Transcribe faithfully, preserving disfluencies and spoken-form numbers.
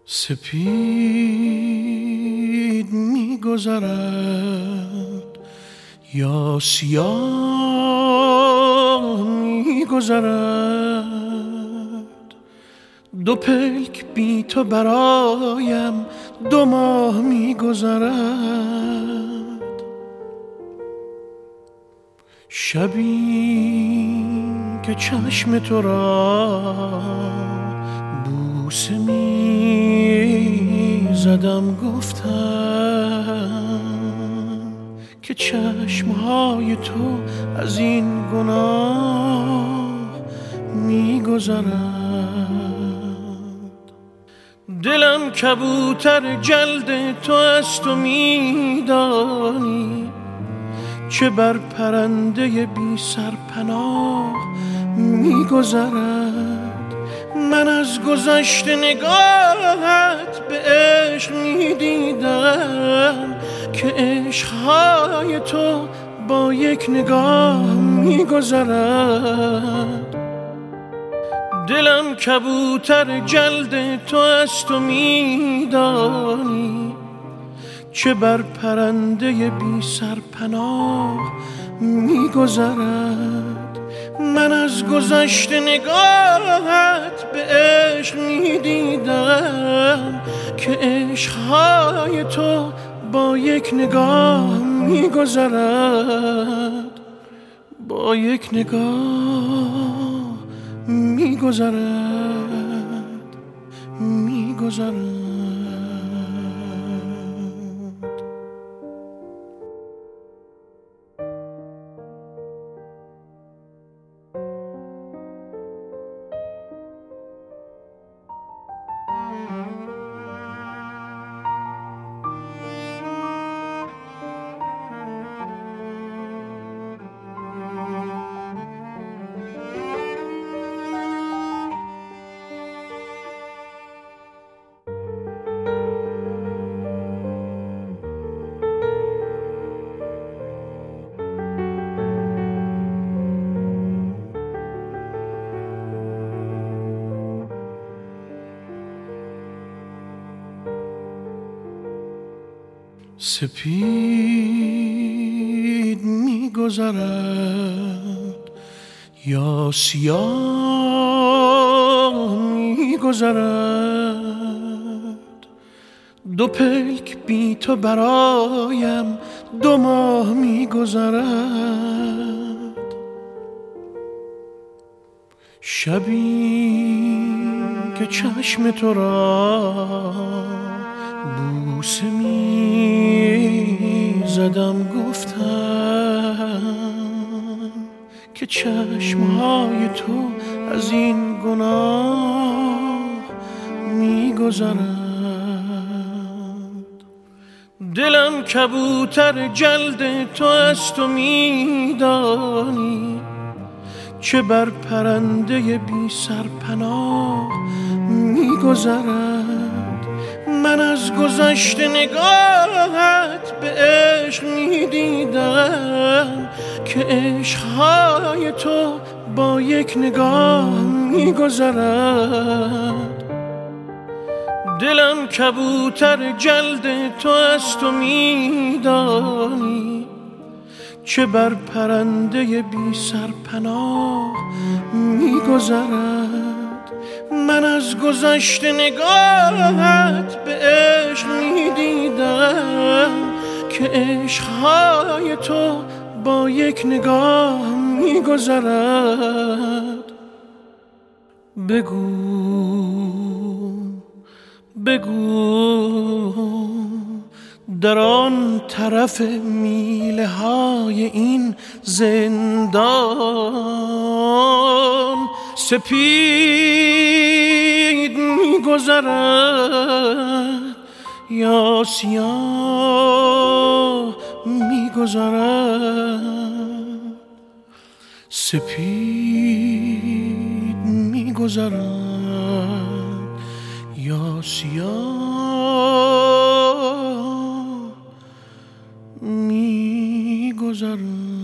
سپید می گذرد یا سیاه می گذرد، دو پلک بی تو برایم دو ماه می گذرد. شبی که چشم تو را بوسه می زدم، گفتم که چشمهای تو از این گناه می گذرد. دلم کبوتر جلد تو است و می دانی چه بر پرنده بی سرپناه می گذرد. من از گذشت نگاهت به عشق می دیدم که عشقهای تو با یک نگاه می گذرد. دلم کبوتر جلد تو است و می دانی چه بر پرنده بی سرپناه می گذرد. من از گذشت نگاهت به عشق می دیدم که عشقهای تو با یک نگاه می گذرد، با یک نگاه می گذرد، می گذرد. سپید می گذرد یا سیاه می گذرد، دو پلک بی تو برایم دو ماه می گذرد. شبی که چشم تو را بوسه می زدم، گفتم که چشمهای تو از این گناه می گذرد. دلم کبوتر جلد تو است و می دانی چه بر پرنده بی سرپناه می گذرد. من از گذشت نگاهت به عشق می دیدم که عشقهای تو با یک نگاه می گذرد. دلم کبوتر جلد تو است و می دانی چه بر پرنده بی سرپناه می گذرد. من از گذشت نگاهت به عشق می دیدم که عشقهای تو با یک نگاه می گذرد. بگو بگو در آن طرف میله های این زندان سپید می گذرد یا سیاه می گذرد. سپید می گذرد یا سیاه می گذرد.